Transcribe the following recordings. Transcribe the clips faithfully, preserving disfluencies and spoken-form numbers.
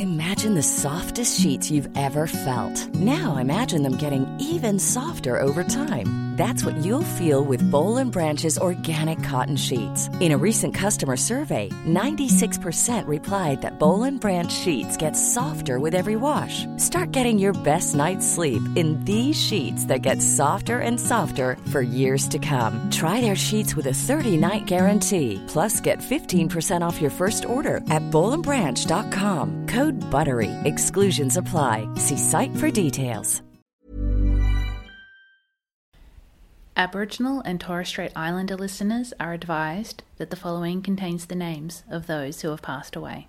Imagine the softest sheets you've ever felt. Now imagine them getting even softer over time. That's what you'll feel with Boll and Branch's organic cotton sheets. In a recent customer survey, ninety-six percent replied that Boll and Branch sheets get softer with every wash. Start getting your best night's sleep in these sheets that get softer and softer for years to come. Try their sheets with a thirty-night guarantee. Plus, get fifteen percent off your first order at boll and branch dot com. Code BUTTERY. Exclusions apply. See site for details. Aboriginal and Torres Strait Islander listeners are advised that the following contains the names of those who have passed away.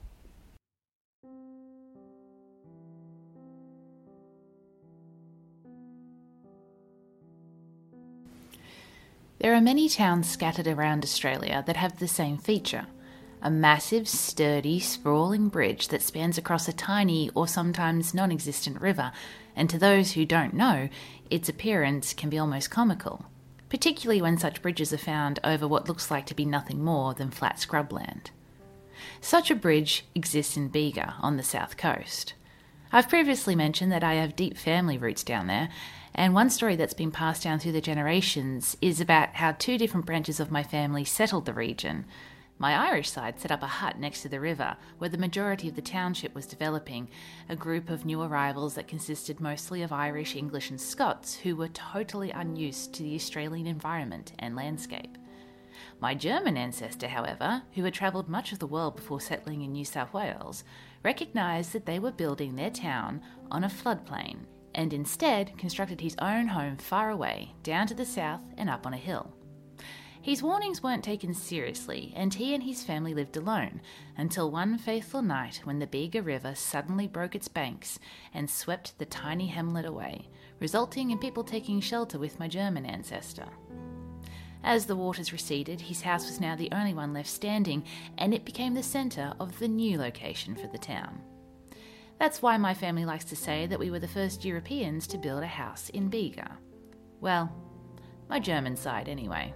There are many towns scattered around Australia that have the same feature. A massive, sturdy, sprawling bridge that spans across a tiny or sometimes non-existent river, and to those who don't know, its appearance can be almost comical, particularly when such bridges are found over what looks like to be nothing more than flat scrubland. Such a bridge exists in Bega on the south coast. I've previously mentioned that I have deep family roots down there, and one story that's been passed down through the generations is about how two different branches of my family settled the region. My Irish side set up a hut next to the river, where the majority of the township was developing, a group of new arrivals that consisted mostly of Irish, English and Scots who were totally unused to the Australian environment and landscape. My German ancestor, however, who had travelled much of the world before settling in New South Wales, recognised that they were building their town on a floodplain, and instead constructed his own home far away, down to the south and up on a hill. His warnings weren't taken seriously, and he and his family lived alone, until one faithful night when the Bega River suddenly broke its banks and swept the tiny hamlet away, resulting in people taking shelter with my German ancestor. As the waters receded, his house was now the only one left standing, and it became the centre of the new location for the town. That's why my family likes to say that we were the first Europeans to build a house in Bega. Well, my German side anyway.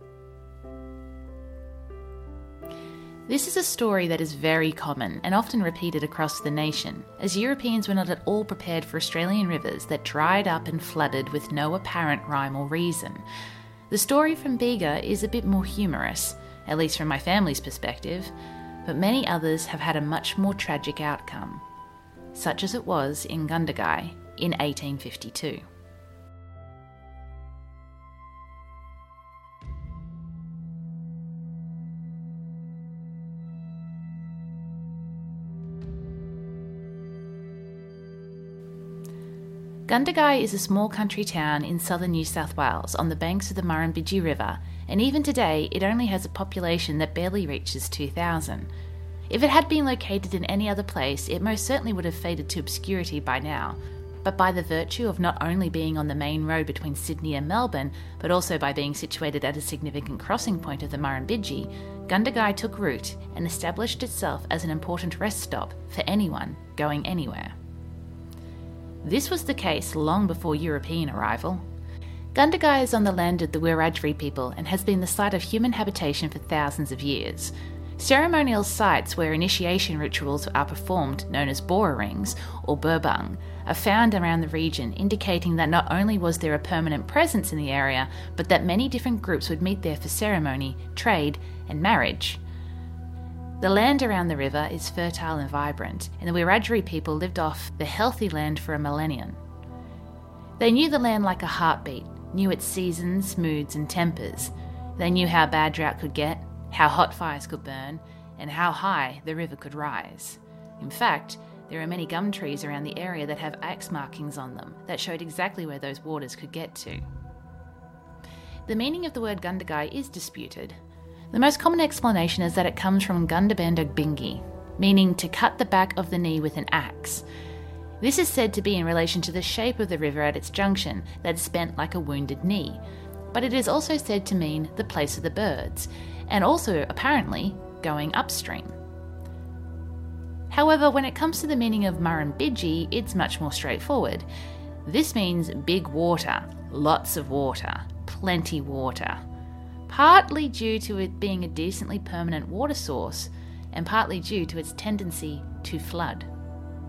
This is a story that is very common and often repeated across the nation, as Europeans were not at all prepared for Australian rivers that dried up and flooded with no apparent rhyme or reason. The story from Bega is a bit more humorous, at least from my family's perspective, but many others have had a much more tragic outcome, such as it was in Gundagai in eighteen fifty-two. Gundagai is a small country town in southern New South Wales on the banks of the Murrumbidgee River, and even today it only has a population that barely reaches two thousand. If it had been located in any other place, it most certainly would have faded to obscurity by now, but by the virtue of not only being on the main road between Sydney and Melbourne, but also by being situated at a significant crossing point of the Murrumbidgee, Gundagai took root and established itself as an important rest stop for anyone going anywhere. This was the case long before European arrival. Gundagai is on the land of the Wiradjuri people and has been the site of human habitation for thousands of years. Ceremonial sites where initiation rituals are performed, known as Bora rings or Burbang, are found around the region, indicating that not only was there a permanent presence in the area, but that many different groups would meet there for ceremony, trade, and marriage. The land around the river is fertile and vibrant, and the Wiradjuri people lived off the healthy land for a millennium. They knew the land like a heartbeat, knew its seasons, moods, and tempers. They knew how bad drought could get, how hot fires could burn, and how high the river could rise. In fact, there are many gum trees around the area that have axe markings on them that showed exactly where those waters could get to. The meaning of the word Gundagai is disputed. The most common explanation is that it comes from Gundabandog Bingi, meaning to cut the back of the knee with an axe. This is said to be in relation to the shape of the river at its junction that is bent like a wounded knee, but it is also said to mean the place of the birds, and also, apparently, going upstream. However, when it comes to the meaning of Murrumbidgee, it's much more straightforward. This means big water, lots of water, plenty water. Partly due to it being a decently permanent water source, and partly due to its tendency to flood.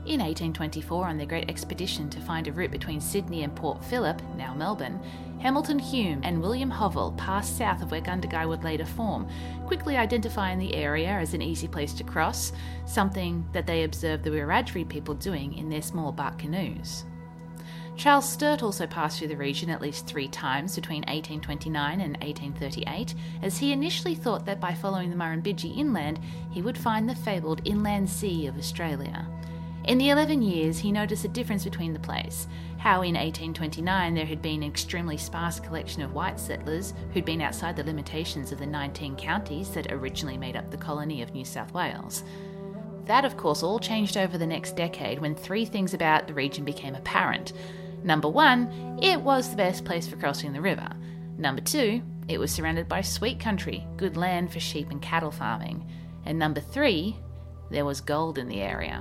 In eighteen twenty-four, on their great expedition to find a route between Sydney and Port Phillip, now Melbourne, Hamilton Hume and William Hovell passed south of where Gundagai would later form, quickly identifying the area as an easy place to cross, something that they observed the Wiradjuri people doing in their small bark canoes. Charles Sturt also passed through the region at least three times between eighteen twenty-nine and eighteen thirty-eight, as he initially thought that by following the Murrumbidgee inland, he would find the fabled Inland Sea of Australia. In the eleven years, he noticed a difference between the place, how in eighteen twenty-nine there had been an extremely sparse collection of white settlers who'd been outside the limitations of the nineteen counties that originally made up the colony of New South Wales. That, of course, all changed over the next decade when three things about the region became apparent. Number one, it was the best place for crossing the river. Number two, it was surrounded by sweet country, good land for sheep and cattle farming. And number three, there was gold in the area.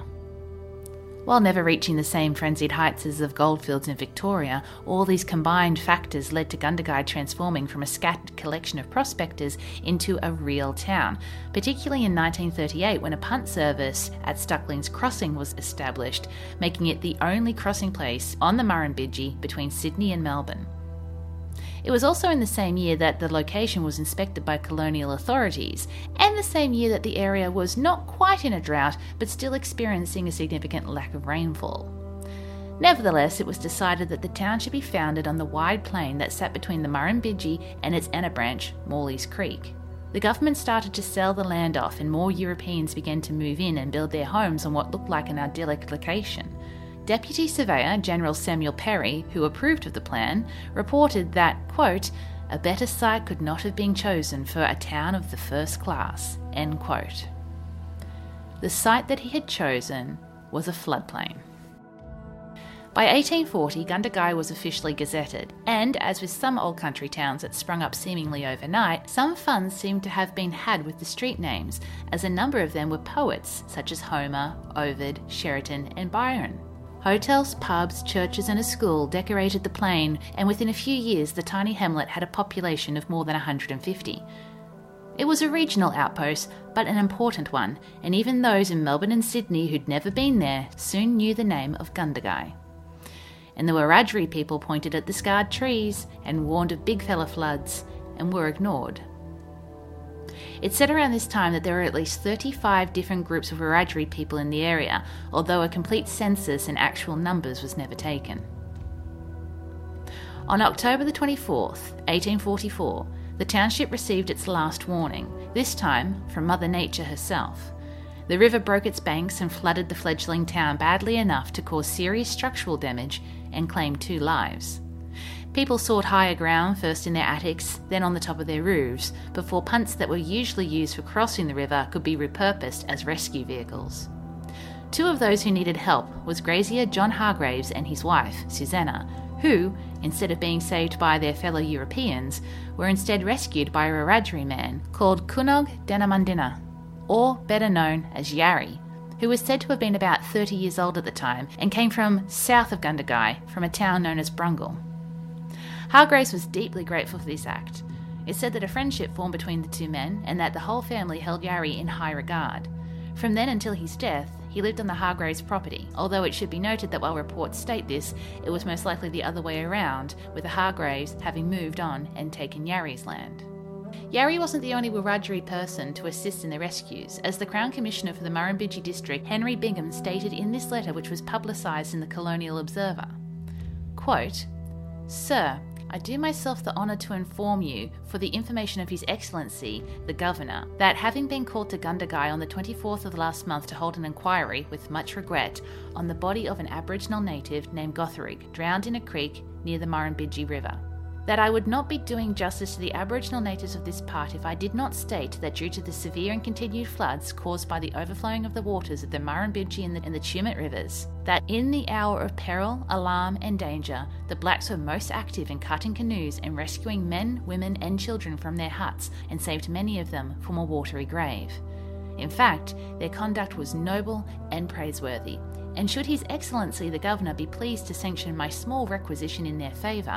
While never reaching the same frenzied heights as of goldfields in Victoria, all these combined factors led to Gundagai transforming from a scattered collection of prospectors into a real town, particularly in nineteen thirty-eight when a punt service at Stuckling's Crossing was established, making it the only crossing place on the Murrumbidgee between Sydney and Melbourne. It was also in the same year that the location was inspected by colonial authorities, and the same year that the area was not quite in a drought, but still experiencing a significant lack of rainfall. Nevertheless, it was decided that the town should be founded on the wide plain that sat between the Murrumbidgee and its inner branch, Morley's Creek. The government started to sell the land off, and more Europeans began to move in and build their homes on what looked like an idyllic location. Deputy Surveyor General Samuel Perry, who approved of the plan, reported that, quote, "a better site could not have been chosen for a town of the first class," end quote. The site that he had chosen was a floodplain. By eighteen forty, Gundagai was officially gazetted, and, as with some old country towns that sprung up seemingly overnight, some fun seemed to have been had with the street names, as a number of them were poets, such as Homer, Ovid, Sheraton, and Byron. Hotels, pubs, churches and a school decorated the plain, and within a few years the tiny hamlet had a population of more than one hundred fifty. It was a regional outpost, but an important one, and even those in Melbourne and Sydney who'd never been there soon knew the name of Gundagai. And the Wiradjuri people pointed at the scarred trees and warned of big fella floods, and were ignored. It's said around this time that there were at least thirty-five different groups of Wiradjuri people in the area, although a complete census and actual numbers was never taken. On October the twenty-fourth, eighteen forty-four, the township received its last warning, this time from Mother Nature herself. The river broke its banks and flooded the fledgling town badly enough to cause serious structural damage and claim two lives. People sought higher ground, first in their attics, then on the top of their roofs, before punts that were usually used for crossing the river could be repurposed as rescue vehicles. Two of those who needed help was grazier John Hargraves and his wife, Susanna, who, instead of being saved by their fellow Europeans, were instead rescued by a Wiradjuri man called Kunog Danamandina, or better known as Yarri, who was said to have been about thirty years old at the time and came from south of Gundagai, from a town known as Brungle. Hargraves was deeply grateful for this act. It's said that a friendship formed between the two men and that the whole family held Yarri in high regard. From then until his death, he lived on the Hargraves property, although it should be noted that while reports state this, it was most likely the other way around, with the Hargraves having moved on and taken Yarri's land. Yarri wasn't the only Wiradjuri person to assist in the rescues, as the Crown Commissioner for the Murrumbidgee District, Henry Bingham, stated in this letter, which was publicised in the Colonial Observer, quote, "Sir, I do myself the honour to inform you, for the information of His Excellency, the Governor, that having been called to Gundagai on the twenty-fourth of last month to hold an inquiry, with much regret, on the body of an Aboriginal native named Gotherig, drowned in a creek near the Murrumbidgee River, that I would not be doing justice to the Aboriginal natives of this part if I did not state that due to the severe and continued floods caused by the overflowing of the waters of the Murrumbidgee and the, and the Tumut rivers, that in the hour of peril, alarm and danger, the blacks were most active in cutting canoes and rescuing men, women and children from their huts, and saved many of them from a watery grave. In fact, their conduct was noble and praiseworthy, and should His Excellency the Governor be pleased to sanction my small requisition in their favour,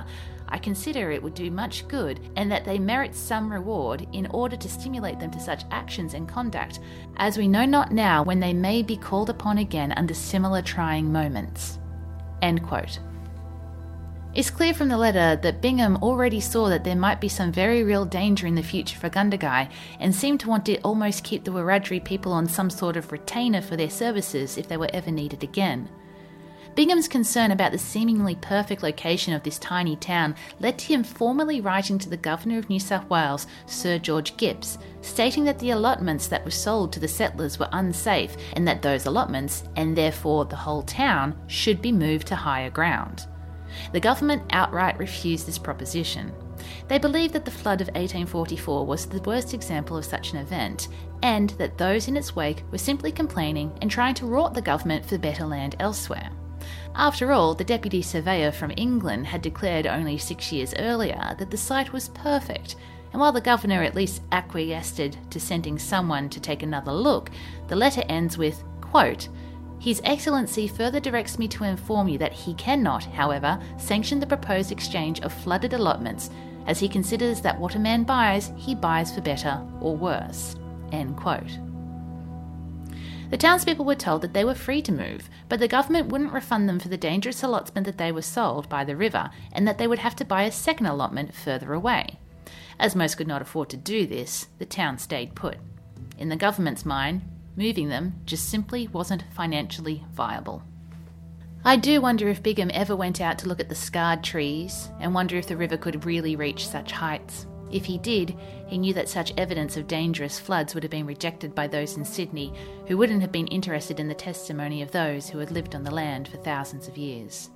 I consider it would do much good and that they merit some reward in order to stimulate them to such actions and conduct, as we know not now when they may be called upon again under similar trying moments." End quote. It's clear from the letter that Bingham already saw that there might be some very real danger in the future for Gundagai and seemed to want to almost keep the Wiradjuri people on some sort of retainer for their services if they were ever needed again. Bingham's concern about the seemingly perfect location of this tiny town led to him formally writing to the Governor of New South Wales, Sir George Gipps, stating that the allotments that were sold to the settlers were unsafe and that those allotments, and therefore the whole town, should be moved to higher ground. The government outright refused this proposition. They believed that the flood of eighteen forty-four was the worst example of such an event, and that those in its wake were simply complaining and trying to rort the government for better land elsewhere. After all, the deputy surveyor from England had declared only six years earlier that the site was perfect, and while the governor at least acquiesced to sending someone to take another look, the letter ends with, quote, "His Excellency further directs me to inform you that he cannot, however, sanction the proposed exchange of flooded allotments, as he considers that what a man buys, he buys for better or worse." End quote. The townspeople were told that they were free to move, but the government wouldn't refund them for the dangerous allotment that they were sold by the river, and that they would have to buy a second allotment further away. As most could not afford to do this, the town stayed put. In the government's mind, moving them just simply wasn't financially viable. I do wonder if Bingham ever went out to look at the scarred trees and wonder if the river could really reach such heights. If he did, he knew that such evidence of dangerous floods would have been rejected by those in Sydney who wouldn't have been interested in the testimony of those who had lived on the land for thousands of years.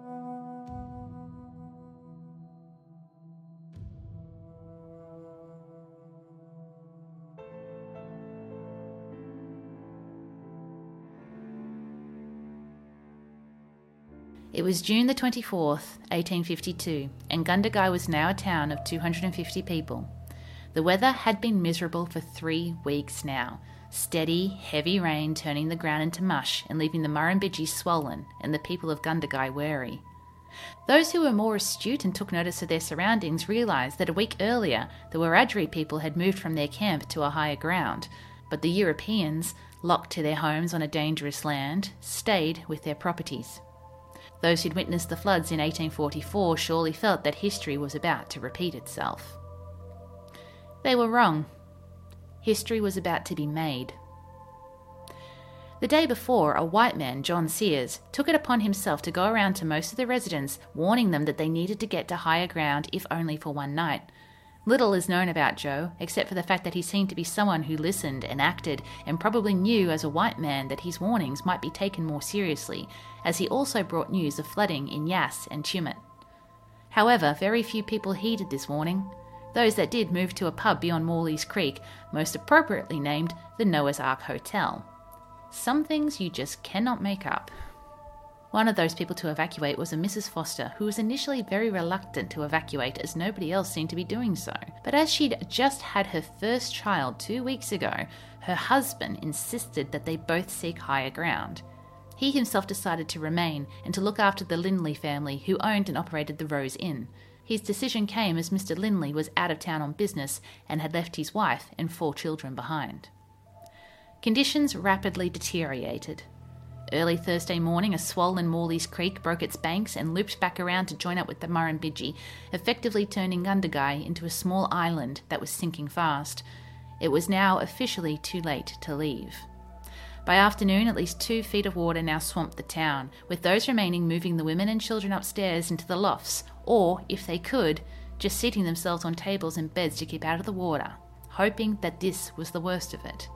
It was June the twenty-fourth, eighteen fifty-two, and Gundagai was now a town of two hundred fifty people. The weather had been miserable for three weeks now, steady, heavy rain turning the ground into mush and leaving the Murrumbidgee swollen and the people of Gundagai wary. Those who were more astute and took notice of their surroundings realised that a week earlier the Wiradjuri people had moved from their camp to a higher ground, but the Europeans, locked to their homes on a dangerous land, stayed with their properties. Those who'd witnessed the floods in eighteen forty-four surely felt that history was about to repeat itself. They were wrong. History was about to be made. The day before, a white man, John Sears, took it upon himself to go around to most of the residents, warning them that they needed to get to higher ground if only for one night. Little is known about Joe, except for the fact that he seemed to be someone who listened and acted and probably knew as a white man that his warnings might be taken more seriously, as he also brought news of flooding in Yass and Tumut. However, very few people heeded this warning. Those that did moved to a pub beyond Morley's Creek, most appropriately named the Noah's Ark Hotel. Some things you just cannot make up. One of those people to evacuate was a Missus Foster, who was initially very reluctant to evacuate as nobody else seemed to be doing so. But as she'd just had her first child two weeks ago, her husband insisted that they both seek higher ground. He himself decided to remain and to look after the Lindley family, who owned and operated the Rose Inn. His decision came as Mister Lindley was out of town on business and had left his wife and four children behind. Conditions rapidly deteriorated. Early Thursday morning, a swollen Morley's Creek broke its banks and looped back around to join up with the Murrumbidgee, effectively turning Gundagai into a small island that was sinking fast. It was now officially too late to leave. By afternoon, at least two feet of water now swamped the town, with those remaining moving the women and children upstairs into the lofts, or, if they could, just seating themselves on tables and beds to keep out of the water, hoping that this was the worst of it.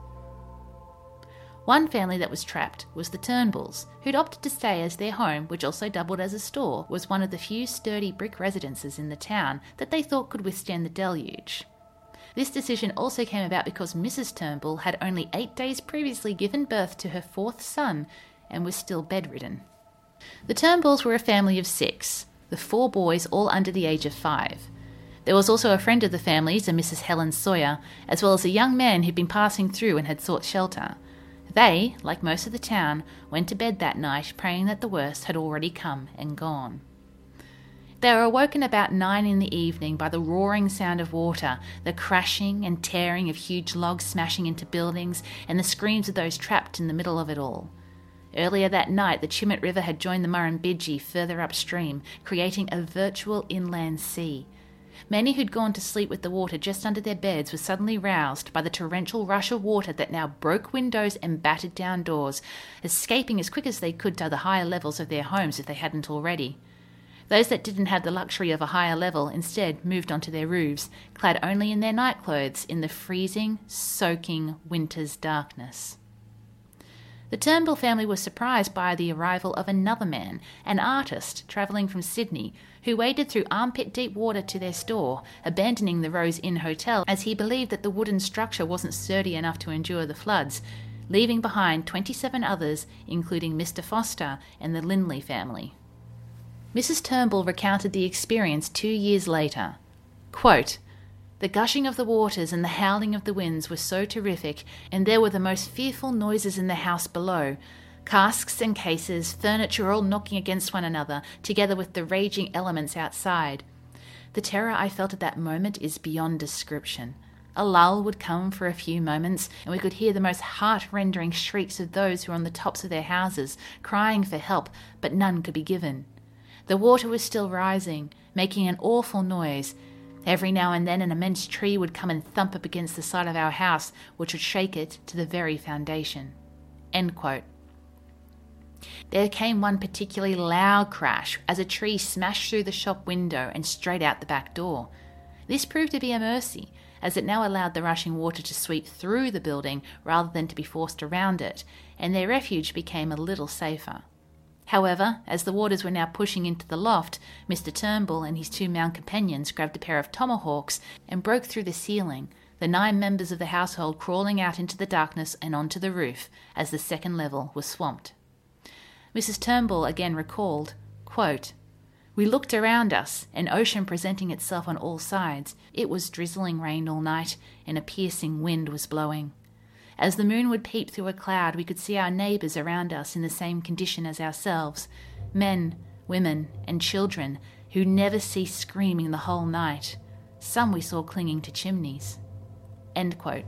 One family that was trapped was the Turnbulls, who'd opted to stay as their home, which also doubled as a store, was one of the few sturdy brick residences in the town that they thought could withstand the deluge. This decision also came about because Missus Turnbull had only eight days previously given birth to her fourth son and was still bedridden. The Turnbulls were a family of six, the four boys all under the age of five. There was also a friend of the families, a Missus Helen Sawyer, as well as a young man who'd been passing through and had sought shelter. They, like most of the town, went to bed that night praying that the worst had already come and gone. They were awoken about nine in the evening by the roaring sound of water, the crashing and tearing of huge logs smashing into buildings, and the screams of those trapped in the middle of it all. Earlier that night, the Chimut River had joined the Murrumbidgee further upstream, creating a virtual inland sea. Many who'd gone to sleep with the water just under their beds were suddenly roused by the torrential rush of water that now broke windows and battered down doors, escaping as quick as they could to the higher levels of their homes if they hadn't already. Those that didn't have the luxury of a higher level instead moved onto their roofs, clad only in their nightclothes in the freezing, soaking winter's darkness. The Turnbull family was surprised by the arrival of another man, an artist travelling from Sydney, who waded through armpit-deep water to their store, abandoning the Rose Inn Hotel as he believed that the wooden structure wasn't sturdy enough to endure the floods, leaving behind twenty-seven others, including Mister Foster and the Lindley family. Missus Turnbull recounted the experience two years later. Quote, "The gushing of the waters and the howling of the winds were so terrific, and there were the most fearful noises in the house below, casks and cases, furniture all knocking against one another, together with the raging elements outside. The terror I felt at that moment is beyond description. A lull would come for a few moments, and we could hear the most heart-rending shrieks of those who were on the tops of their houses, crying for help, but none could be given. The water was still rising, making an awful noise. Every now and then an immense tree would come and thump up against the side of our house, which would shake it to the very foundation." End quote. There came one particularly loud crash as a tree smashed through the shop window and straight out the back door. This proved to be a mercy, as it now allowed the rushing water to sweep through the building rather than to be forced around it, and their refuge became a little safer. However, as the waters were now pushing into the loft, Mister Turnbull and his two male companions grabbed a pair of tomahawks and broke through the ceiling, the nine members of the household crawling out into the darkness and onto the roof as the second level was swamped. Missus Turnbull again recalled, quote, "We looked around us, an ocean presenting itself on all sides. It was drizzling rain all night, and a piercing wind was blowing. As the moon would peep through a cloud, we could see our neighbours around us in the same condition as ourselves, men, women, and children, who never ceased screaming the whole night. Some we saw clinging to chimneys." End quote.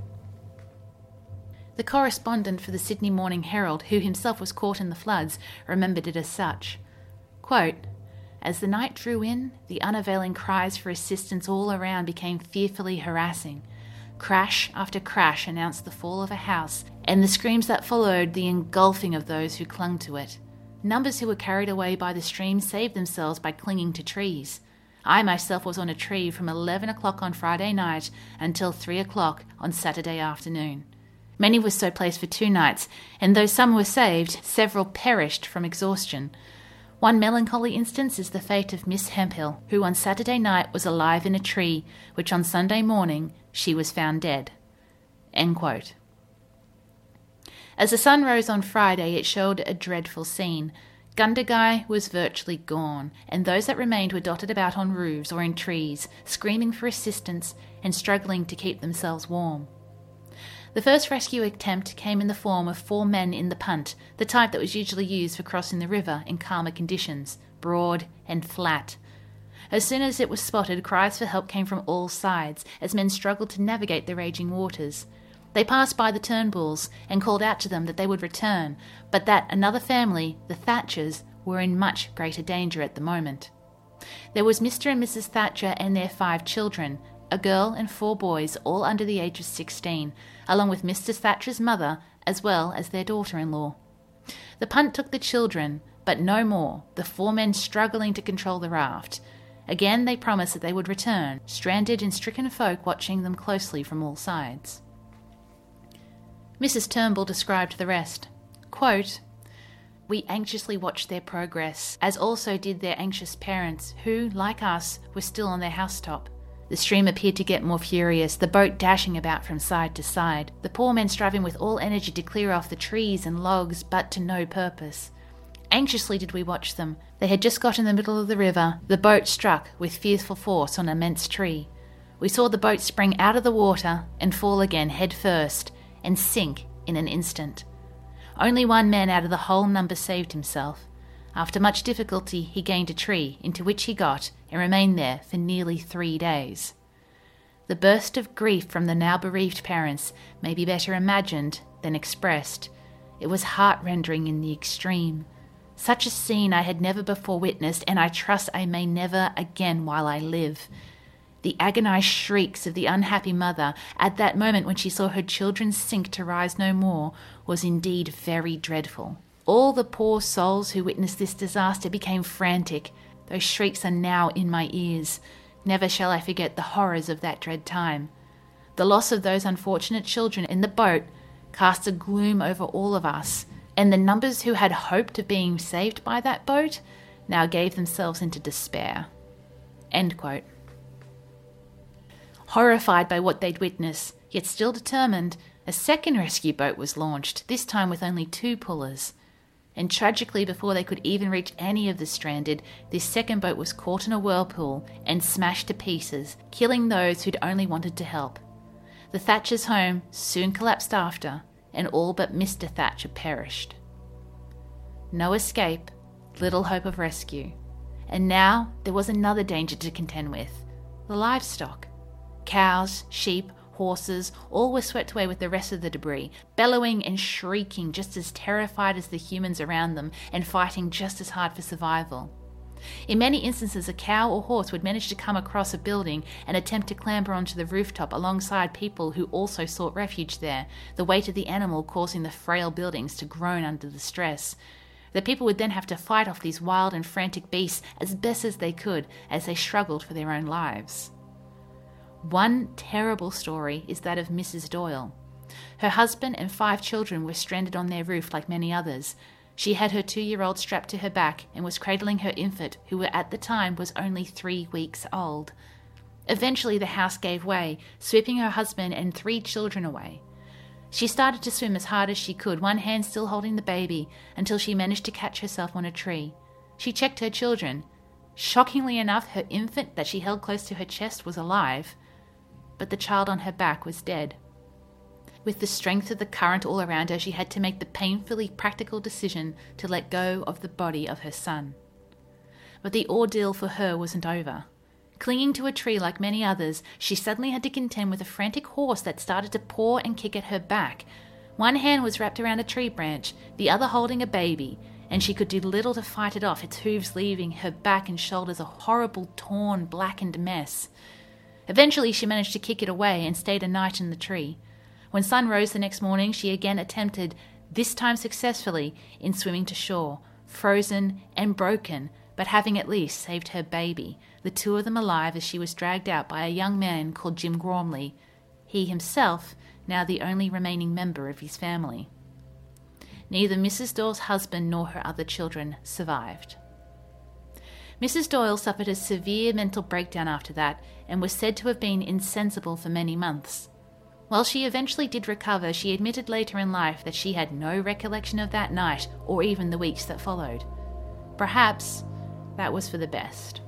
The correspondent for the Sydney Morning Herald, who himself was caught in the floods, remembered it as such. Quote, "As the night drew in, the unavailing cries for assistance all around became fearfully harassing. Crash after crash announced the fall of a house, and the screams that followed the engulfing of those who clung to it. Numbers who were carried away by the stream saved themselves by clinging to trees. I myself was on a tree from eleven o'clock on Friday night until three o'clock on Saturday afternoon. Many were so placed for two nights, and though some were saved, several perished from exhaustion. One melancholy instance is the fate of Miss Hemphill, who on Saturday night was alive in a tree, which on Sunday morning she was found dead." End quote. As the sun rose on Friday, it showed a dreadful scene. Gundagai was virtually gone, and those that remained were dotted about on roofs or in trees, screaming for assistance and struggling to keep themselves warm. The first rescue attempt came in the form of four men in the punt, the type that was usually used for crossing the river in calmer conditions, broad and flat. As soon as it was spotted, cries for help came from all sides, as men struggled to navigate the raging waters. They passed by the Turnbulls and called out to them that they would return, but that another family, the Thatchers, were in much greater danger at the moment. There was Mister and Missus Thatcher and their five children, a girl and four boys, all under the age of sixteen, along with Mister Thatcher's mother, as well as their daughter-in-law. The punt took the children, but no more, the four men struggling to control the raft. Again they promised that they would return, stranded and stricken folk watching them closely from all sides. Missus Turnbull described the rest. Quote, "We anxiously watched their progress, as also did their anxious parents, who, like us, were still on their housetop. The stream appeared to get more furious, the boat dashing about from side to side, the poor men striving with all energy to clear off the trees and logs, but to no purpose. Anxiously did we watch them. They had just got in the middle of the river. The boat struck with fearful force on an immense tree. We saw the boat spring out of the water and fall again head first, and sink in an instant. Only one man out of the whole number saved himself. After much difficulty, he gained a tree, into which he got and remained there for nearly three days. The burst of grief from the now bereaved parents may be better imagined than expressed. It was heart-rending in the extreme. Such a scene I had never before witnessed, and I trust I may never again while I live. The agonized shrieks of the unhappy mother at that moment when she saw her children sink to rise no more was indeed very dreadful. All the poor souls who witnessed this disaster became frantic. Those shrieks are now in my ears. Never shall I forget the horrors of that dread time. The loss of those unfortunate children in the boat cast a gloom over all of us, and the numbers who had hoped of being saved by that boat now gave themselves into despair." End quote. Horrified by what they'd witnessed, yet still determined, a second rescue boat was launched, this time with only two pullers. And tragically, before they could even reach any of the stranded, this second boat was caught in a whirlpool and smashed to pieces, killing those who'd only wanted to help. The Thatchers' home soon collapsed after, and all but Mister Thatcher perished. No escape, little hope of rescue. And now there was another danger to contend with: the livestock. Cows, sheep, horses, all were swept away with the rest of the debris, bellowing and shrieking just as terrified as the humans around them and fighting just as hard for survival. In many instances, a cow or horse would manage to come across a building and attempt to clamber onto the rooftop alongside people who also sought refuge there, the weight of the animal causing the frail buildings to groan under the stress. The people would then have to fight off these wild and frantic beasts as best as they could as they struggled for their own lives. One terrible story is that of Missus Doyle. Her husband and five children were stranded on their roof like many others. She had her two-year-old strapped to her back and was cradling her infant, who at the time was only three weeks old. Eventually the house gave way, sweeping her husband and three children away. She started to swim as hard as she could, one hand still holding the baby, until she managed to catch herself on a tree. She checked her children. Shockingly enough, her infant that she held close to her chest was alive, but the child on her back was dead. With the strength of the current all around her, she had to make the painfully practical decision to let go of the body of her son. But the ordeal for her wasn't over. Clinging to a tree like many others, she suddenly had to contend with a frantic horse that started to paw and kick at her back. One hand was wrapped around a tree branch, the other holding a baby, and she could do little to fight it off, its hooves leaving her back and shoulders a horrible, torn, blackened mess. Eventually she managed to kick it away and stayed a night in the tree. When sun rose the next morning, she again attempted, this time successfully, in swimming to shore, frozen and broken, but having at least saved her baby, the two of them alive as she was dragged out by a young man called Jim Gormley, he himself now the only remaining member of his family. Neither Missus Doyle's husband nor her other children survived. Missus Doyle suffered a severe mental breakdown after that and was said to have been insensible for many months. While she eventually did recover, she admitted later in life that she had no recollection of that night or even the weeks that followed. Perhaps that was for the best.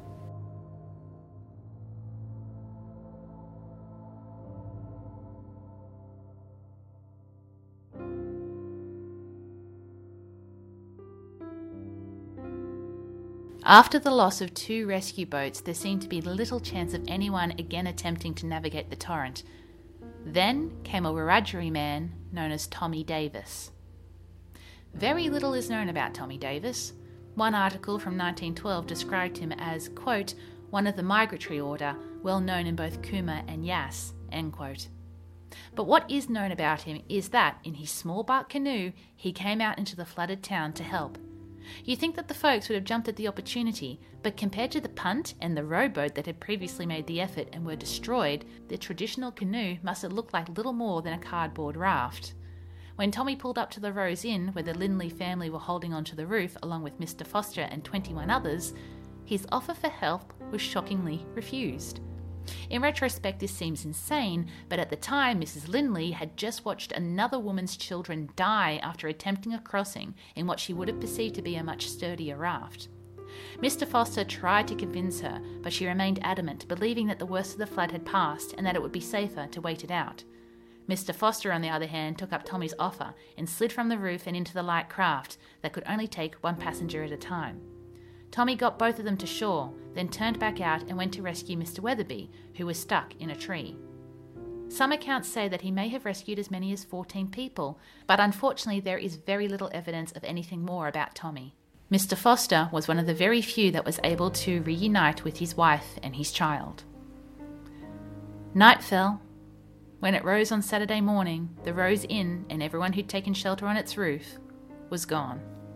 After the loss of two rescue boats, there seemed to be little chance of anyone again attempting to navigate the torrent. Then came a Wiradjuri man known as Tommy Davis. Very little is known about Tommy Davis. One article from nineteen twelve described him as, quote, one of the migratory order, well known in both Cooma and Yass, end quote. But what is known about him is that, in his small bark canoe, he came out into the flooded town to help. You'd think that the folks would have jumped at the opportunity, but compared to the punt and the rowboat that had previously made the effort and were destroyed, the traditional canoe must have looked like little more than a cardboard raft. When Tommy pulled up to the Rose Inn, where the Lindley family were holding onto the roof along with Mister Foster and twenty-one others, his offer for help was shockingly refused. In retrospect, this seems insane, but at the time Missus Lindley had just watched another woman's children die after attempting a crossing in what she would have perceived to be a much sturdier raft. Mister Foster tried to convince her, but she remained adamant, believing that the worst of the flood had passed and that it would be safer to wait it out. Mister Foster, on the other hand, took up Tommy's offer and slid from the roof and into the light craft that could only take one passenger at a time. Tommy got both of them to shore, then turned back out and went to rescue Mister Weatherby, who was stuck in a tree. Some accounts say that he may have rescued as many as fourteen people, but unfortunately there is very little evidence of anything more about Tommy. Mister Foster was one of the very few that was able to reunite with his wife and his child. Night fell. When it rose on Saturday morning, the Rose Inn and everyone who'd taken shelter on its roof was gone.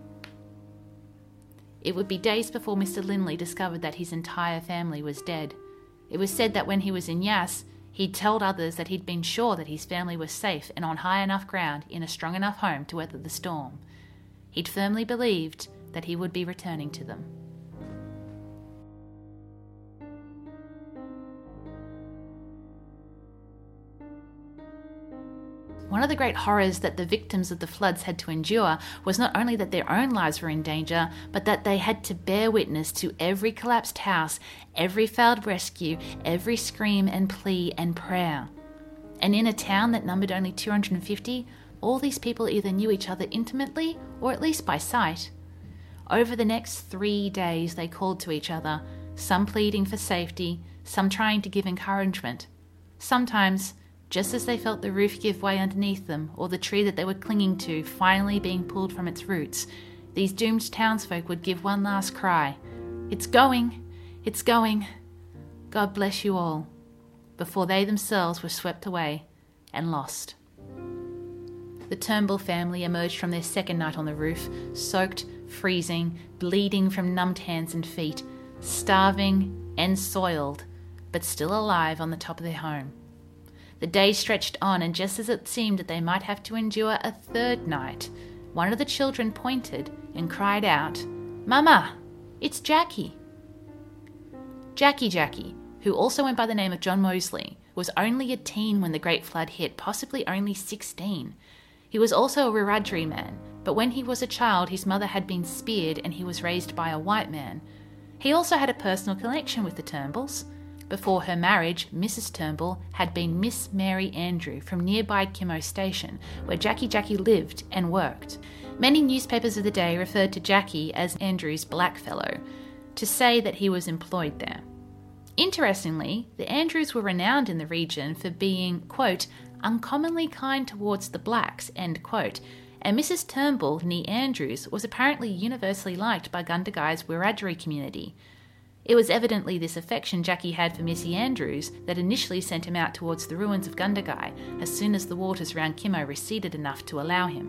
It would be days before Mister Linley discovered that his entire family was dead. It was said that when he was in Yass, he'd told others that he'd been sure that his family was safe and on high enough ground in a strong enough home to weather the storm. He'd firmly believed that he would be returning to them. One of the great horrors that the victims of the floods had to endure was not only that their own lives were in danger, but that they had to bear witness to every collapsed house, every failed rescue, every scream and plea and prayer. And in a town that numbered only two hundred fifty, all these people either knew each other intimately or at least by sight. Over the next three days they called to each other, some pleading for safety, some trying to give encouragement. Sometimes, just as they felt the roof give way underneath them, or the tree that they were clinging to finally being pulled from its roots, these doomed townsfolk would give one last cry, "It's going! It's going! God bless you all," before they themselves were swept away and lost. The Turnbull family emerged from their second night on the roof, soaked, freezing, bleeding from numbed hands and feet, starving and soiled, but still alive on the top of their home. The days stretched on, and just as it seemed that they might have to endure a third night, one of the children pointed and cried out, "Mama, it's Jackie." Jackie Jackie, who also went by the name of John Mosley, was only a teen when the Great Flood hit, possibly only sixteen. He was also a Wiradjuri man, but when he was a child his mother had been speared and he was raised by a white man. He also had a personal connection with the Turnbulls. Before her marriage, Missus Turnbull had been Miss Mary Andrew from nearby Kimmo Station, where Jackie Jackie lived and worked. Many newspapers of the day referred to Jackie as Andrew's blackfellow, to say that he was employed there. Interestingly, the Andrews were renowned in the region for being, quote, uncommonly kind towards the blacks, end quote, and Missus Turnbull, née Andrews, was apparently universally liked by Gundagai's Wiradjuri community. It was evidently this affection Jackie had for Missy Andrews that initially sent him out towards the ruins of Gundagai as soon as the waters around Kimmo receded enough to allow him.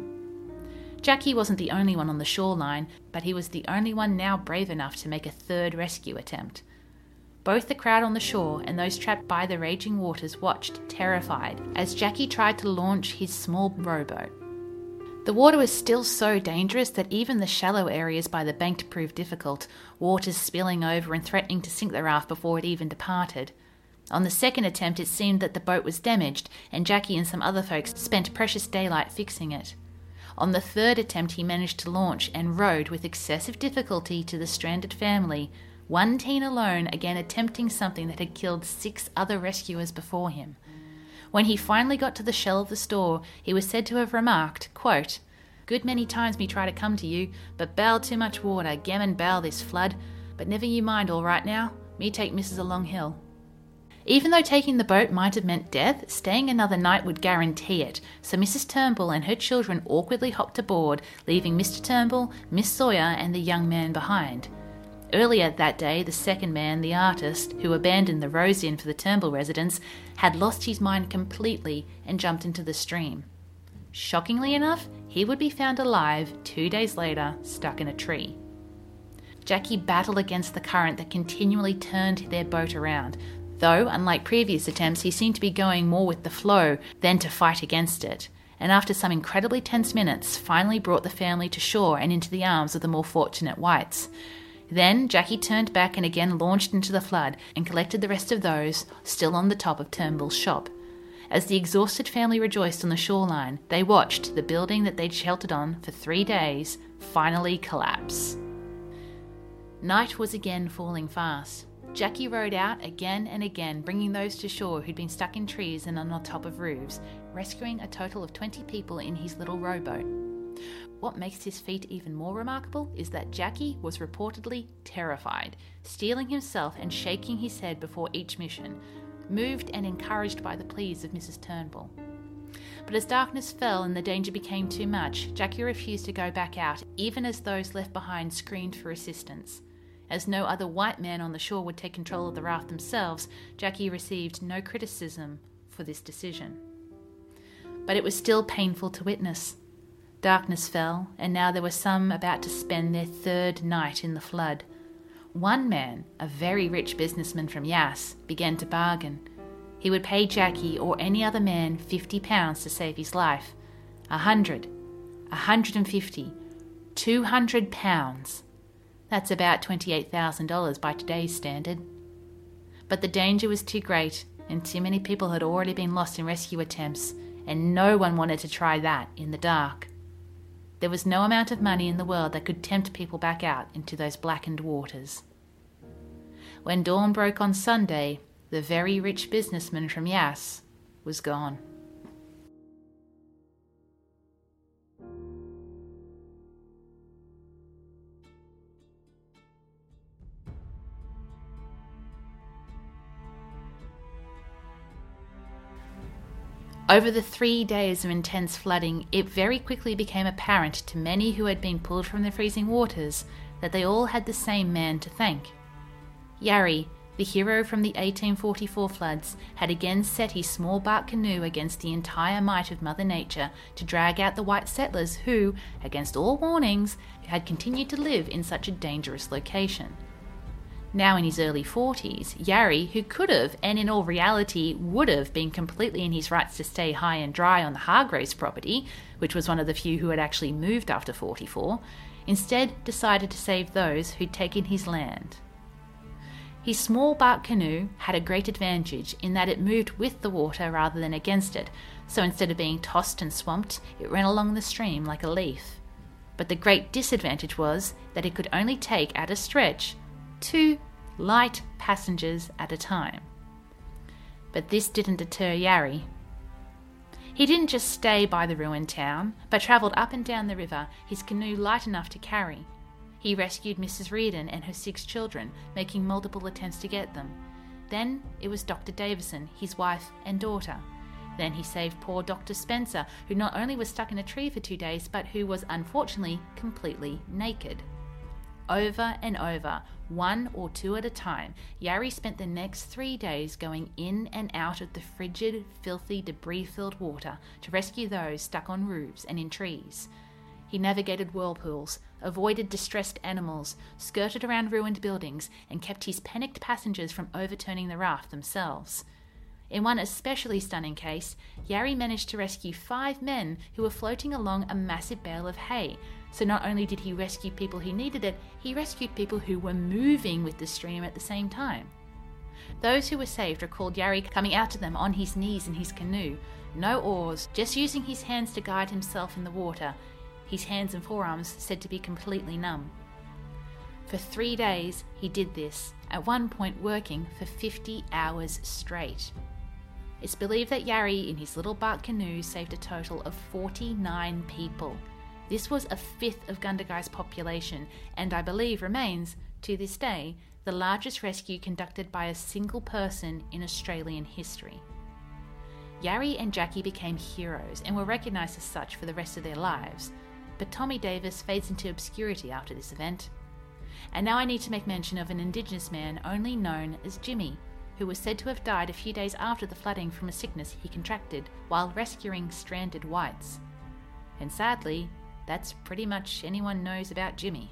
Jackie wasn't the only one on the shoreline, but he was the only one now brave enough to make a third rescue attempt. Both the crowd on the shore and those trapped by the raging waters watched, terrified, as Jackie tried to launch his small rowboat. The water was still so dangerous that even the shallow areas by the bank proved difficult, waters spilling over and threatening to sink the raft before it even departed. On the second attempt it seemed that the boat was damaged, and Jackie and some other folks spent precious daylight fixing it. On the third attempt he managed to launch and rowed with excessive difficulty to the stranded family, one teen alone again attempting something that had killed six other rescuers before him. When he finally got to the shell of the store, he was said to have remarked, quote, "Good many times me try to come to you, but bail too much water, gammon bail this flood, but never you mind all right now, me take missus along hill." Even though taking the boat might have meant death, staying another night would guarantee it, so Missus Turnbull and her children awkwardly hopped aboard, leaving Mister Turnbull, Miss Sawyer and the young man behind. Earlier that day, the second man, the artist, who abandoned the Rose Inn for the Turnbull residence, had lost his mind completely and jumped into the stream. Shockingly enough, he would be found alive two days later, stuck in a tree. Jackie battled against the current that continually turned their boat around, though, unlike previous attempts, he seemed to be going more with the flow than to fight against it, and after some incredibly tense minutes, finally brought the family to shore and into the arms of the more fortunate whites. Then Jackie turned back and again launched into the flood and collected the rest of those still on the top of Turnbull's shop. As the exhausted family rejoiced on the shoreline, they watched the building that they'd sheltered on for three days finally collapse. Night was again falling fast. Jackie rowed out again and again, bringing those to shore who'd been stuck in trees and on the top of roofs, rescuing a total of twenty people in his little rowboat. What makes this feat even more remarkable is that Jackie was reportedly terrified, steeling himself and shaking his head before each mission, moved and encouraged by the pleas of Missus Turnbull. But as darkness fell and the danger became too much, Jackie refused to go back out, even as those left behind screamed for assistance. As no other white man on the shore would take control of the raft themselves, Jackie received no criticism for this decision. But it was still painful to witness. Darkness fell, and now there were some about to spend their third night in the flood. One man, a very rich businessman from Yass, began to bargain. He would pay Jackie or any other man fifty pounds to save his life. A hundred, a hundred and fifty, two hundred pounds. That's about twenty-eight thousand dollars by today's standard. But the danger was too great, and too many people had already been lost in rescue attempts, and no one wanted to try that in the dark. There was no amount of money in the world that could tempt people back out into those blackened waters. When dawn broke on Sunday, the very rich businessman from Yass was gone. Over the three days of intense flooding, it very quickly became apparent to many who had been pulled from the freezing waters that they all had the same man to thank. Yarry, the hero from the eighteen forty-four floods, had again set his small bark canoe against the entire might of Mother Nature to drag out the white settlers who, against all warnings, had continued to live in such a dangerous location. Now in his early forties, Yarry, who could have, and in all reality would have, been completely in his rights to stay high and dry on the Hargraves property, which was one of the few who had actually moved after forty-four, instead decided to save those who'd taken his land. His small bark canoe had a great advantage in that it moved with the water rather than against it, so instead of being tossed and swamped, it ran along the stream like a leaf. But the great disadvantage was that it could only take, at a stretch, two light passengers at a time. But this didn't deter Yarry. He didn't just stay by the ruined town, but travelled up and down the river, his canoe light enough to carry. He rescued Missus Reardon and her six children, making multiple attempts to get them. Then it was Doctor Davison, his wife and daughter. Then he saved poor Doctor Spencer, who not only was stuck in a tree for two days, but who was unfortunately completely naked. Over and over, one or two at a time, Yarry spent the next three days going in and out of the frigid, filthy, debris-filled water to rescue those stuck on roofs and in trees. He navigated whirlpools, avoided distressed animals, skirted around ruined buildings, and kept his panicked passengers from overturning the raft themselves. In one especially stunning case, Yarry managed to rescue five men who were floating along a massive bale of hay. So not only did he rescue people who needed it, he rescued people who were moving with the stream at the same time. Those who were saved recalled Yarry coming out to them on his knees in his canoe, no oars, just using his hands to guide himself in the water, his hands and forearms said to be completely numb. For three days he did this, at one point working for fifty hours straight. It's believed that Yarry in his little bark canoe saved a total of forty-nine people. This was a fifth of Gundagai's population, and I believe remains, to this day, the largest rescue conducted by a single person in Australian history. Yarry and Jackie became heroes and were recognised as such for the rest of their lives, but Tommy Davis fades into obscurity after this event. And now I need to make mention of an Indigenous man only known as Jimmy, who was said to have died a few days after the flooding from a sickness he contracted while rescuing stranded whites. And sadly, that's pretty much anyone knows about Jimmy.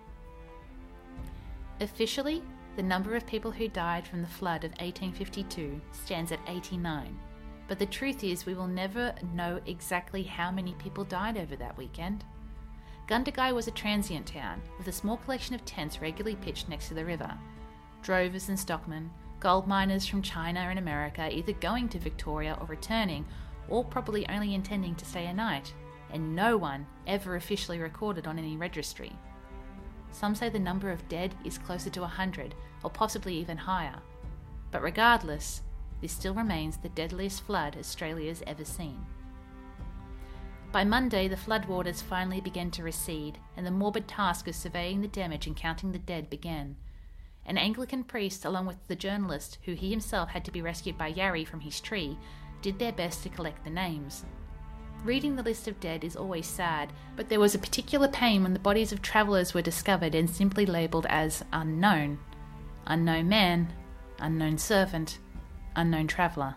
Officially, the number of people who died from the flood of eighteen fifty-two stands at eighty-nine, but the truth is we will never know exactly how many people died over that weekend. Gundagai was a transient town with a small collection of tents regularly pitched next to the river. Drovers and stockmen, gold miners from China and America either going to Victoria or returning, or probably only intending to stay a night, and no one ever officially recorded on any registry. Some say the number of dead is closer to a hundred, or possibly even higher. But regardless, this still remains the deadliest flood Australia's ever seen. By Monday, the floodwaters finally began to recede, and the morbid task of surveying the damage and counting the dead began. An Anglican priest, along with the journalist, who he himself had to be rescued by Yarry from his tree, did their best to collect the names. Reading the list of dead is always sad, but there was a particular pain when the bodies of travellers were discovered and simply labelled as unknown. Unknown man, unknown servant, unknown traveller.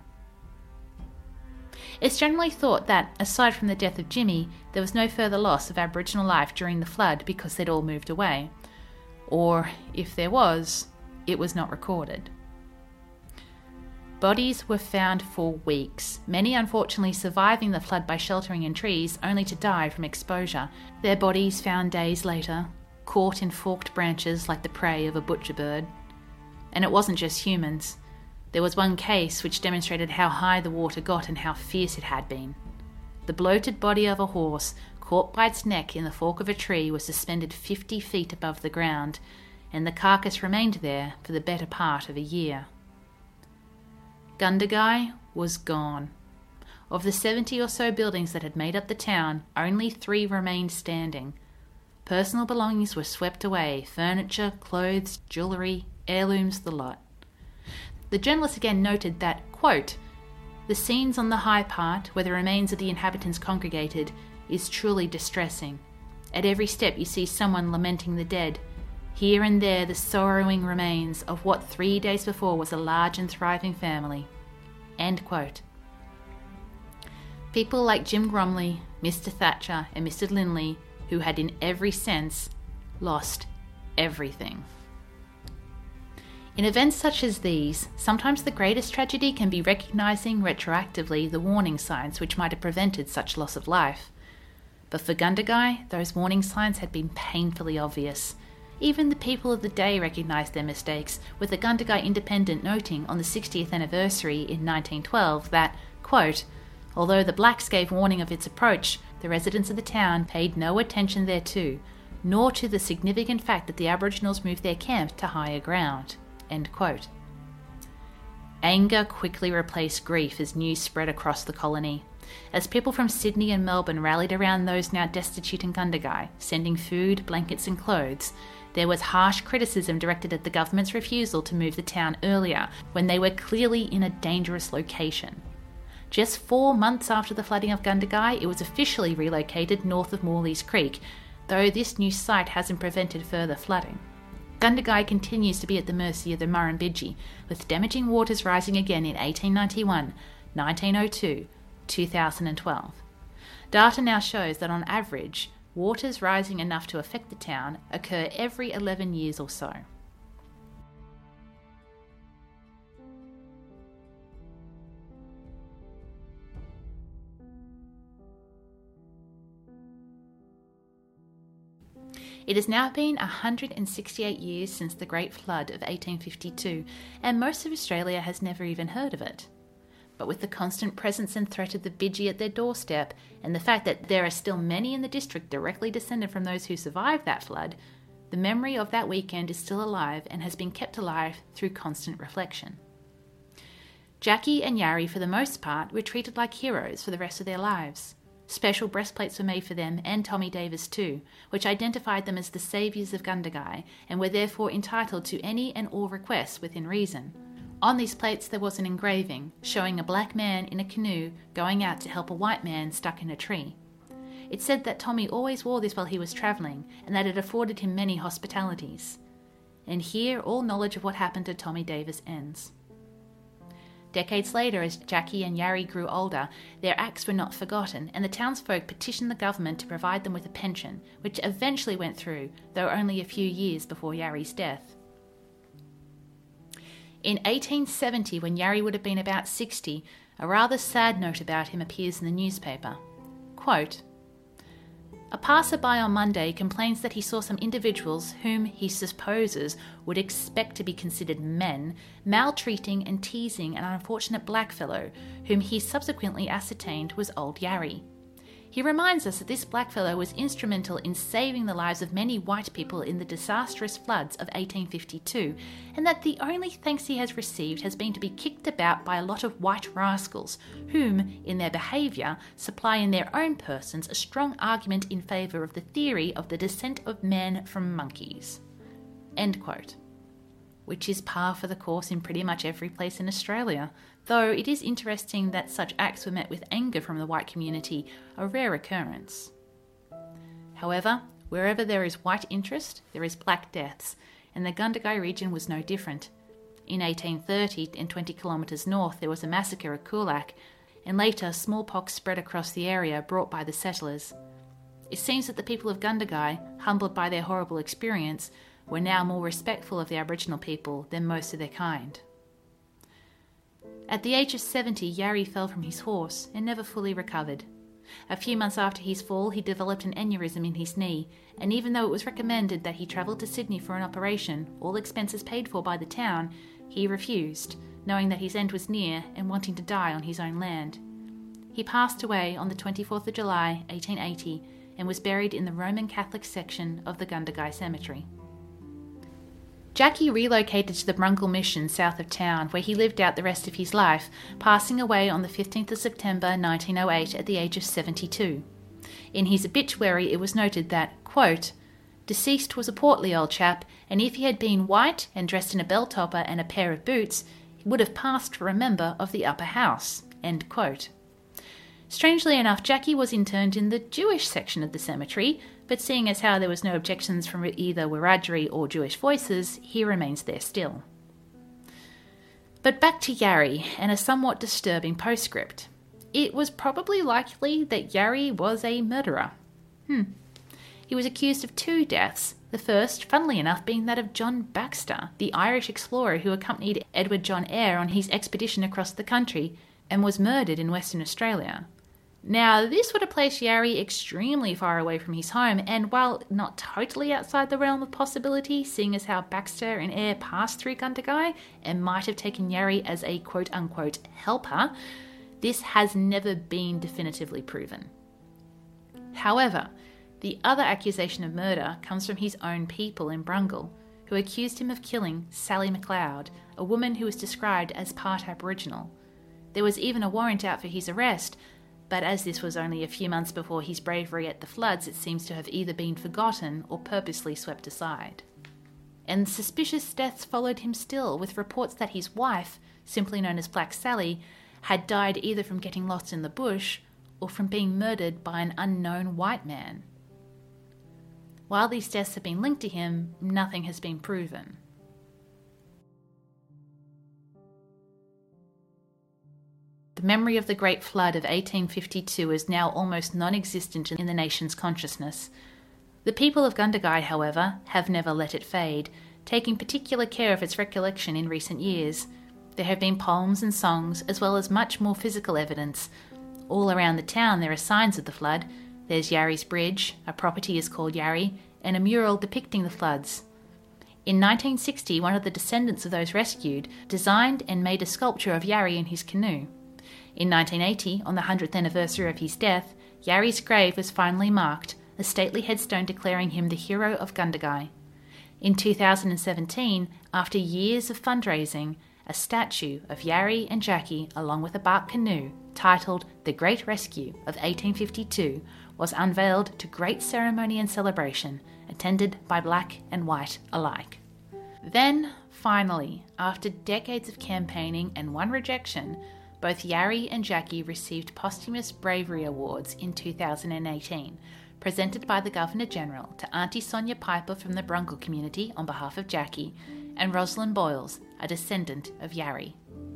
It's generally thought that, aside from the death of Jimmy, there was no further loss of Aboriginal life during the flood because they'd all moved away. Or, if there was, it was not recorded. Bodies were found for weeks, many unfortunately surviving the flood by sheltering in trees, only to die from exposure. Their bodies found days later, caught in forked branches like the prey of a butcher bird. And it wasn't just humans. There was one case which demonstrated how high the water got and how fierce it had been. The bloated body of a horse, caught by its neck in the fork of a tree, was suspended fifty feet above the ground, and the carcass remained there for the better part of a year. Gundagai was gone. Of the seventy or so buildings that had made up the town, only three remained standing. Personal belongings were swept away, furniture, clothes, jewellery, heirlooms, the lot. The journalist again noted that, quote, "The scenes on the high part, where the remains of the inhabitants congregated, is truly distressing. At every step you see someone lamenting the dead. Here and there the sorrowing remains of what three days before was a large and thriving family." End quote. People like Jim Gromley, Mister Thatcher and Mister Linley, who had in every sense lost everything. In events such as these, sometimes the greatest tragedy can be recognising retroactively the warning signs which might have prevented such loss of life. But for Gundagai, those warning signs had been painfully obvious. Even the people of the day recognised their mistakes, with the Gundagai Independent noting on the sixtieth anniversary in nineteen twelve that, quote, "Although the blacks gave warning of its approach, the residents of the town paid no attention thereto, nor to the significant fact that the Aboriginals moved their camp to higher ground." End quote. Anger quickly replaced grief as news spread across the colony. As people from Sydney and Melbourne rallied around those now destitute in Gundagai, sending food, blankets and clothes, there was harsh criticism directed at the government's refusal to move the town earlier, when they were clearly in a dangerous location. Just four months after the flooding of Gundagai, it was officially relocated north of Morley's Creek, though this new site hasn't prevented further flooding. Gundagai continues to be at the mercy of the Murrumbidgee, with damaging waters rising again in eighteen ninety-one, nineteen oh two, two thousand twelve. Data now shows that on average, waters rising enough to affect the town occur every eleven years or so. It has now been one hundred sixty-eight years since the Great Flood of eighteen fifty-two, and most of Australia has never even heard of it. But with the constant presence and threat of the Bidgie at their doorstep, and the fact that there are still many in the district directly descended from those who survived that flood, the memory of that weekend is still alive and has been kept alive through constant reflection. Jackie and Yarry, for the most part, were treated like heroes for the rest of their lives. Special breastplates were made for them, and Tommy Davis too, which identified them as the saviours of Gundagai, and were therefore entitled to any and all requests within reason. On these plates there was an engraving, showing a black man in a canoe going out to help a white man stuck in a tree. It said that Tommy always wore this while he was travelling, and that it afforded him many hospitalities. And here all knowledge of what happened to Tommy Davis ends. Decades later, as Jackie and Yarry grew older, their acts were not forgotten, and the townsfolk petitioned the government to provide them with a pension, which eventually went through, though only a few years before Yarry's death. In eighteen seventy, when Yarry would have been about sixty, a rather sad note about him appears in the newspaper. Quote, "A passer-by on Monday complains that he saw some individuals whom he supposes would expect to be considered men, maltreating and teasing an unfortunate blackfellow whom he subsequently ascertained was old Yarry. He reminds us that this blackfellow was instrumental in saving the lives of many white people in the disastrous floods of eighteen fifty-two, and that the only thanks he has received has been to be kicked about by a lot of white rascals, whom, in their behaviour, supply in their own persons a strong argument in favour of the theory of the descent of men from monkeys. End quote. Which is par for the course in pretty much every place in Australia, though it is interesting that such acts were met with anger from the white community, a rare occurrence. However, wherever there is white interest, there is black deaths, and the Gundagai region was no different. In eighteen thirty, and twenty kilometres north, there was a massacre at Coolac, and later smallpox spread across the area brought by the settlers. It seems that the people of Gundagai, humbled by their horrible experience, were now more respectful of the Aboriginal people than most of their kind. At the age of seventy, Yarry fell from his horse and never fully recovered. A few months after his fall, he developed an aneurysm in his knee, and even though it was recommended that he travel to Sydney for an operation, all expenses paid for by the town, he refused, knowing that his end was near and wanting to die on his own land. He passed away on the twenty-fourth of July, eighteen eighty, and was buried in the Roman Catholic section of the Gundagai Cemetery. Jackie relocated to the Brungle Mission south of town, where he lived out the rest of his life, passing away on the fifteenth of September nineteen oh eight at the age of seventy-two. In his obituary it was noted that, quote, "Deceased was a portly old chap, and if he had been white and dressed in a bell-topper and a pair of boots, he would have passed for a member of the upper house." End quote. Strangely enough, Jackie was interned in the Jewish section of the cemetery, but seeing as how there was no objections from either Wiradjuri or Jewish Voices, he remains there still. But back to Yarry and a somewhat disturbing postscript. It was probably likely that Yarry was a murderer. Hmm. He was accused of two deaths, the first, funnily enough, being that of John Baxter, the Irish explorer who accompanied Edward John Eyre on his expedition across the country and was murdered in Western Australia. Now, this would have placed Yarry extremely far away from his home, and while not totally outside the realm of possibility, seeing as how Baxter and Eyre passed through Gundagai and might have taken Yarry as a quote-unquote helper, this has never been definitively proven. However, the other accusation of murder comes from his own people in Brungle, who accused him of killing Sally McLeod, a woman who was described as part Aboriginal. There was even a warrant out for his arrest, but as this was only a few months before his bravery at the floods, it seems to have either been forgotten or purposely swept aside. And suspicious deaths followed him still, with reports that his wife, simply known as Black Sally, had died either from getting lost in the bush or from being murdered by an unknown white man. While these deaths have been linked to him, nothing has been proven. The memory of the Great Flood of eighteen fifty-two is now almost non-existent in the nation's consciousness. The people of Gundagai, however, have never let it fade, taking particular care of its recollection in recent years. There have been poems and songs, as well as much more physical evidence. All around the town there are signs of the flood. There's Yarry's Bridge, a property is called Yarry, and a mural depicting the floods. In nineteen sixty, one of the descendants of those rescued designed and made a sculpture of Yarry in his canoe. In nineteen eighty, on the hundredth anniversary of his death, Yarry's grave was finally marked, a stately headstone declaring him the hero of Gundagai. In two thousand seventeen, after years of fundraising, a statue of Yarry and Jackie, along with a bark canoe, titled The Great Rescue of eighteen fifty-two, was unveiled to great ceremony and celebration, attended by black and white alike. Then, finally, after decades of campaigning and one rejection, both Yarry and Jackie received posthumous bravery awards in two thousand eighteen, presented by the Governor-General to Auntie Sonia Piper from the Brungle community on behalf of Jackie, and Rosalind Boyles, a descendant of Yarry.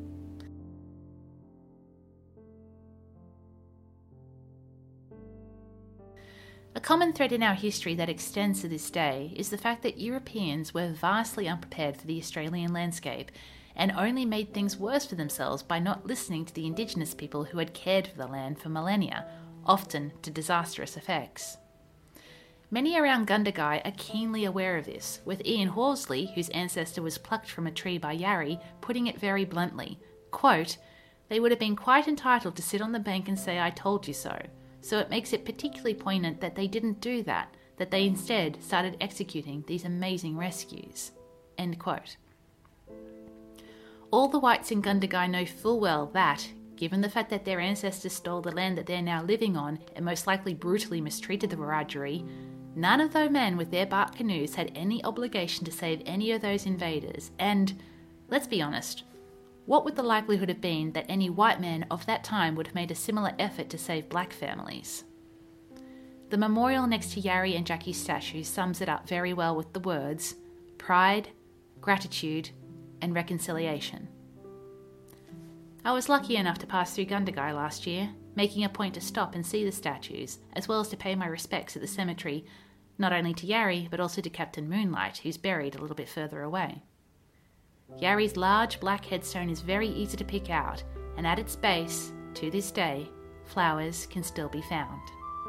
A common thread in our history that extends to this day is the fact that Europeans were vastly unprepared for the Australian landscape and only made things worse for themselves by not listening to the Indigenous people who had cared for the land for millennia, often to disastrous effects. Many around Gundagai are keenly aware of this, with Ian Horsley, whose ancestor was plucked from a tree by Yarry, putting it very bluntly, quote, "They would have been quite entitled to sit on the bank and say, 'I told you so.' so it makes it particularly poignant that they didn't do that, that they instead started executing these amazing rescues." End quote. All the whites in Gundagai know full well that, given the fact that their ancestors stole the land that they're now living on and most likely brutally mistreated the Wiradjuri, none of those men with their bark canoes had any obligation to save any of those invaders, and, let's be honest, what would the likelihood have been that any white man of that time would have made a similar effort to save black families? The memorial next to Yarri and Jackie's statue sums it up very well with the words, pride, gratitude, and reconciliation. I was lucky enough to pass through Gundagai last year, making a point to stop and see the statues, as well as to pay my respects at the cemetery, not only to Yarri, but also to Captain Moonlight, who's buried a little bit further away. Yarri's large black headstone is very easy to pick out, and at its base, to this day, flowers can still be found.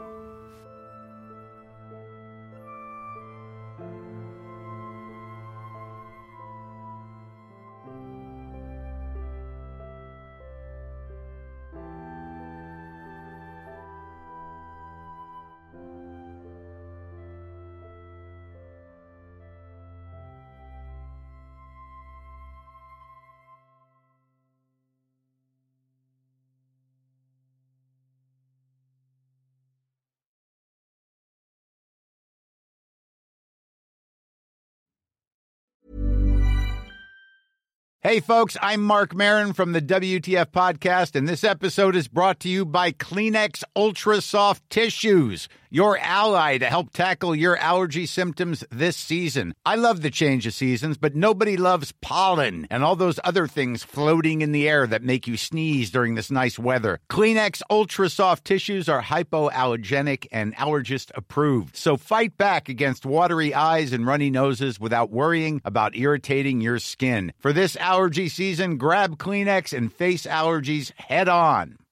Hey, folks, I'm Mark Maron from the W T F Podcast, and this episode is brought to you by Kleenex Ultra Soft Tissues, your ally to help tackle your allergy symptoms this season. I love the change of seasons, but nobody loves pollen and all those other things floating in the air that make you sneeze during this nice weather. Kleenex Ultra Soft Tissues are hypoallergenic and allergist approved, so fight back against watery eyes and runny noses without worrying about irritating your skin. For this allergy season, grab Kleenex and face allergies head on.